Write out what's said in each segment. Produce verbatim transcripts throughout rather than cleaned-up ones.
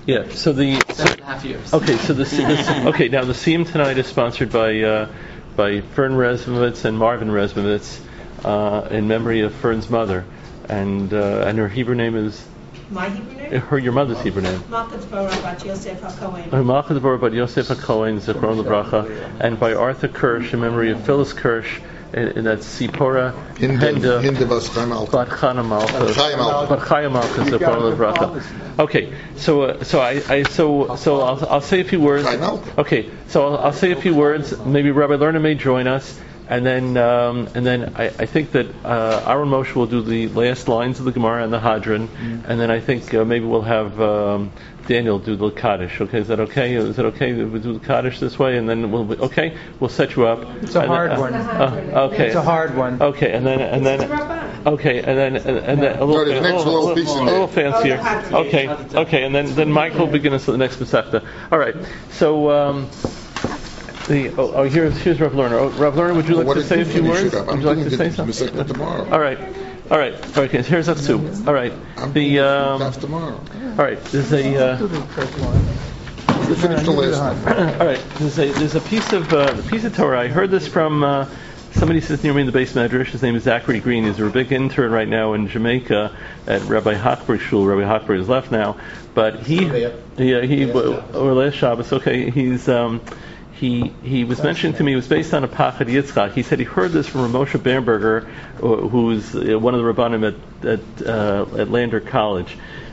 Yeah. So the seven and a half years. Okay. So the, the okay now the Siyum tonight is sponsored by uh, by Fern Resmovitz and Marvin Resmovitz uh, in memory of Fern's mother, and uh, and her Hebrew name is. My Hebrew name? Her, your mother's Hebrew name. Malka Dvorah Bat Yosef HaKohen. Malka Dvorah Bat Yosef HaKohen, Zichron Lebracha, and by Arthur Kirsch in memory of Phyllis Kirsch, and, and that's Sipora Henda Bat Chana Malka Bat Chaya Malka Zichron Lebracha. Okay, so uh, so I, I so so I'll I'll say a few words. Okay, so I'll, I'll say a few words. Maybe Rabbi Lerner may join us. And then, um, and then I, I think that uh, Aaron Moshe will do the last lines of the Gemara and the Hadran, mm-hmm. and then I think uh, maybe we'll have um, Daniel do the Kaddish. Okay, is that okay? Is it okay that we do the Kaddish this way? And then we'll be, okay, we'll set you up. It's a and hard then, uh, one. Uh, okay, it's a hard one. Okay, and then and then okay, and then and, and then a little, no, a little, a little, a little fancier. Okay, okay, and then then Mike will begin us with the next Masechta. All right, so. Um, The, oh, oh, here's here's Rav Lerner. Oh, Rav Lerner, would you like well, to say a few words? Would you like to say something? Tomorrow. All right, all right. Okay, here's us two. All right. I'm the um, tomorrow. All right. There's a. Uh, We'll finish the last one. All right. There's a there's a piece of uh, a piece of Torah. I heard this from uh, somebody sits near me in the base medrash. His name is Zachary Green. He's a big intern right now in Jamaica at Rabbi Hochberg Shul. Rabbi Hochberg has left now, but he yeah he or last Shabbos. Okay, he's. Um, He he was mentioning to me, it was based on a Pachad Yitzchak. He said he heard this from Moshe Bernberger, who's one of the Rabbanim at at, uh, at Lander College.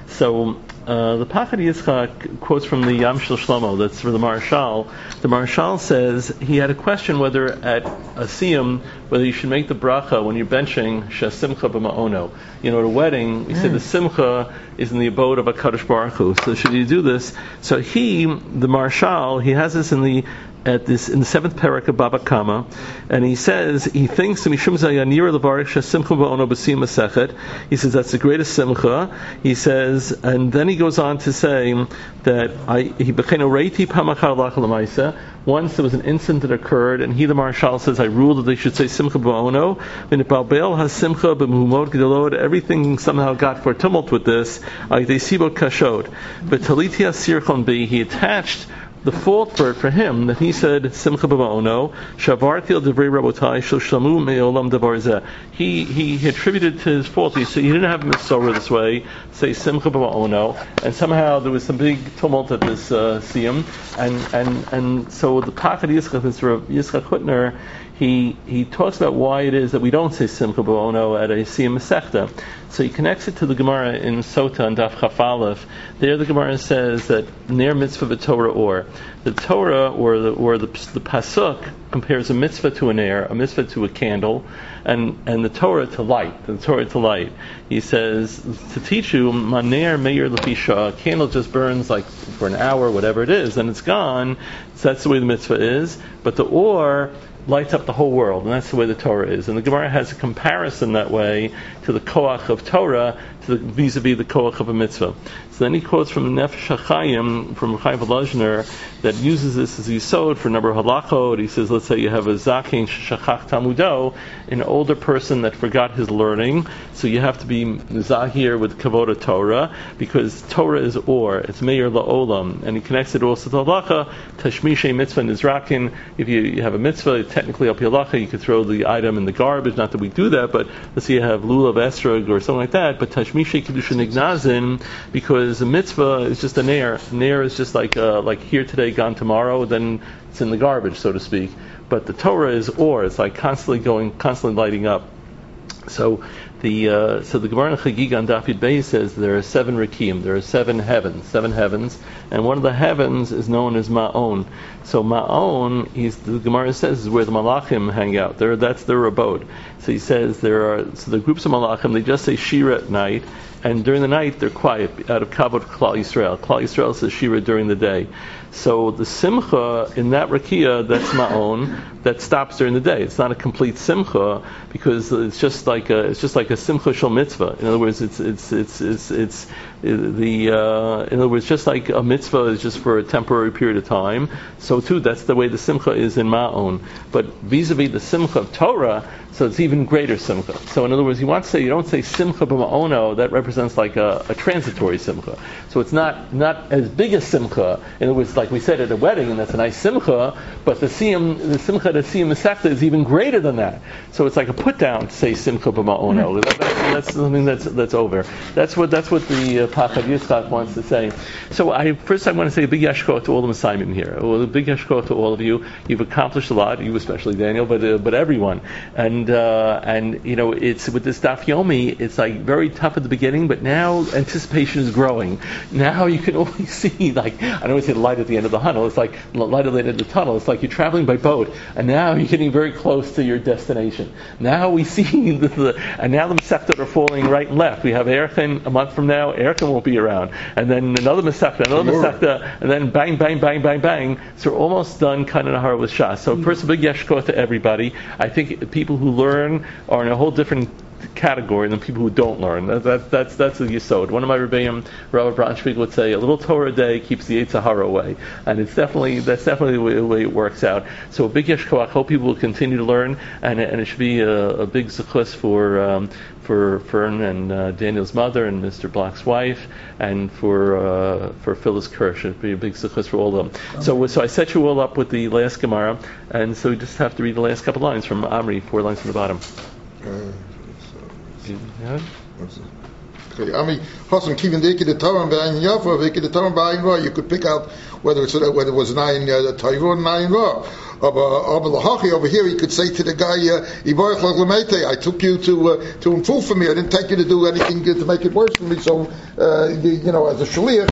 So uh, the Pachad Yitzchak quotes from the Yam Shel Shlomo, that's for the Marshal. The Marshal says he had a question whether at a Siyum, whether you should make the bracha when you're benching Shasimcha b'ma'ono. You know, at a wedding, we mm. said the Simcha is in the abode of HaKadosh Baruch Hu. So should you do this? So he, the Marshal, he has this in the at this in the seventh parak of Baba Kama, and he says he thinks Mishum Zayanira Levarich Shasimcha ba'ono b'Siyum Masechet. He says that's the greatest simcha. He says, and then he goes on to say that I he b'chein reiti pamachar lach l'maisa. Once there was an incident that occurred, and he, the Marshal, says, I ruled that they should say Simcha b'Ono. When the Balbel has Simcha b'Muhumot Gedolot, everything somehow got for tumult with this. They see what kashod. But Taliti Asirchon B, he attached the fault for it for him that he said Simcha b'Ono Shavartil Devrei Rabotai Shel Shlamu Me'olam Davar Zeh. He he attributed to his fault. He said he didn't have mitzvah this way. Say Simcha b'Ono, and somehow there was some big tumult at this uh, Siyum, and and and so the Pachad Yitzchak, this Yitzchak Hutner, he he talks about why it is that we don't say Simcha b'Ono at a Siyum Masechta. So he connects it to the Gemara in Sota and Daf Chaf Aleph. There the Gemara says that Ner mitzvah v'Torah or the Torah or the or the, the pasuk compares a mitzvah to a ner, a mitzvah to a candle, and, and the Torah to light. The Torah to light. He says to teach you maner meir lefisha. A candle just burns like for an hour, whatever it is, and it's gone. So that's the way the mitzvah is. But the or lights up the whole world, and that's the way the Torah is. And the Gemara has a comparison that way to the koach of Torah, to the, vis-a-vis the koach of a mitzvah. So then he quotes from the Nefesh HaChaim, from Chaim Volozhiner, that uses this as yisod for a number of halachot. He says, let's say you have a zaken shachach tamudo, an older person that forgot his learning, so you have to be zahir with kavod Torah, because Torah is or, it's meir la'olam, and he connects it also to halacha, tashmishay mitzvah nizrakin. If you, you have a mitzvah, technically up halacha, you could throw the item in the garbage, not that we do that, but let's say you have lulav esrog or something like that, but tashmishay kedusha nignazin, because a mitzvah is just a nair. Nair is just like uh, like here today, gone tomorrow, then it's in the garbage, so to speak. But the Torah is or, it's like constantly going, constantly lighting up. So the uh, so the Gemara in Chagig on Daf Yud Beis says there are seven Rekiim, there are seven heavens, seven heavens, and one of the heavens is known as Ma'on. So Ma'on, he's, the Gemara says, is where the Malachim hang out. There, that's their abode. So he says there are so the groups of Malachim, they just say Shira at night, and during the night they're quiet out of Kavod Klal Yisrael. Klal Yisrael says Shira during the day. So the Simcha in that Rakia, that's Ma'on, that stops during the day. It's not a complete Simcha because it's just like a it's just like a Simcha Shel Mitzvah. In other words, it's it's it's it's it's the uh, in other words, just like a mitzvah is just for a temporary period of time, so too that's the way the simcha is in ma'on. But vis-a-vis the simcha of Torah, so it's even greater simcha. So in other words, you want to say, you don't say simcha b'ma'ono, that represents like a, a transitory simcha. So it's not not as big a simcha. In other words, like we said at a wedding, and that's a nice simcha, but the siyam, the simcha to siyam masechta is even greater than that. So it's like a put down to say simcha b'ma'ono. That, that's, that's something that's that's over. That's what that's what the uh, Pachad Yitzchak wants to say. So I first I want to say a big yashko to all the Messiahim here. Well, a big yashko to all of you. You've accomplished a lot, you especially Daniel, but uh, but everyone. And uh, and you know, it's with this Daf Yomi, it's like very tough at the beginning, but now anticipation is growing. Now you can only see, like, I don't always say the light at the end of the tunnel. It's like the light at the end of the tunnel. It's like you're traveling by boat, and now you're getting very close to your destination. Now we see the, the and now the Masechtot are falling right and left. We have Erchin a month from now. Erchin won't be around, and then another Masechta, another Masechta, and then bang, bang, bang, bang, bang. So we're almost done Kan Nahar with Shas. So first, a big yeshko to everybody. I think people who learn are in a whole different category than people who don't learn. That, that, that's that's the yesod. One of my rebbeim, Rabbi Braunschweig, would say, a little Torah a day keeps the Yetzer Hara away, and it's definitely that's definitely the way, the way it works out. So a big yeshkoach. Hope people will continue to learn, and and it should be a, a big zechus for um, for Fern and uh, Daniel's mother and Mister Black's wife, and for uh, for Phyllis Kirsch. It'd be a big zechus for all of them. Okay. So so I set you all up with the last Gemara, and so we just have to read the last couple lines from Amri, four lines from the bottom. Uh, Yeah. Okay, I mean, Hassan, keeping the the Torah behind Yafa, the Torah behind Ra, you could pick out whether it's whether it was nine uh, Torah or nine Ra. Over here, he could say to the guy, uh, "I took you to uh, to improve for me. I didn't take you to do anything to make it worse for me. So, uh, you, you know, as a shaliach."